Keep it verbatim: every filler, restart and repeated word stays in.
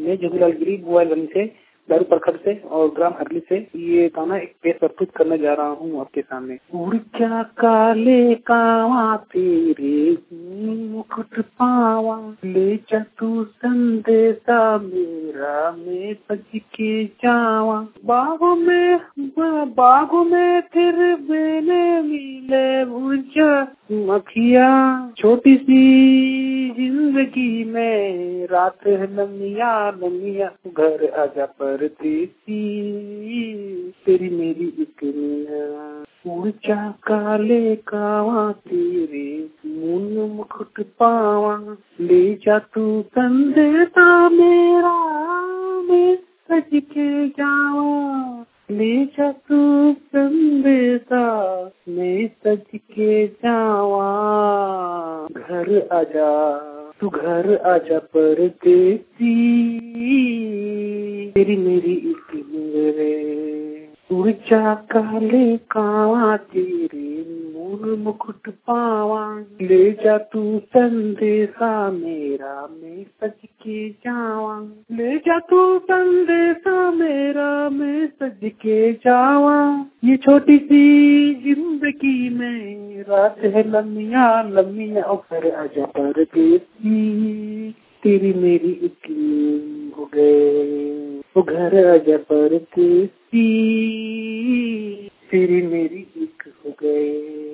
मैं जोगीलाल गिरी मोबाइल से दारू प्रखंड से और ग्राम हरली से ये गाना एक पेश प्रस्तुत करने जा रहा हूँ आपके सामने। उड़ क्या काले कावा तेरे मुकुट पावा, ले जा तू संदेशा मेरा मैं सज के जावा। बागों में बागों में फिर मैंने मिले मुझे मखिया, छोटी सी जिंदगी में रात है लमिया लमिया, घर आजा परदेसी तेरी मेरी एक निया। उड़ जा काले कावा तेरे मुन मुकुट पावा, ले जा तू संदेशा मेरा मैं सज के जावा। ले जा तू संदेशा मैं सज के जावा, घर आजा तू घर आजा परदेसी तेरी मेरी एक रे। उड़ जा काले कावा तेरे मुन मुकुट पावा, ले जा तू संदेशा मेरा मैं सज के जावा। ले जा तू संदेशा मेरा मैं सज के जावा। ये छोटी सी जिंदगी में रात है लमिया लमिया, और आजा परदेसी तेरी मेरी एक हो गए। वो घर आजा परदेसी तेरी मेरी एक हो गए।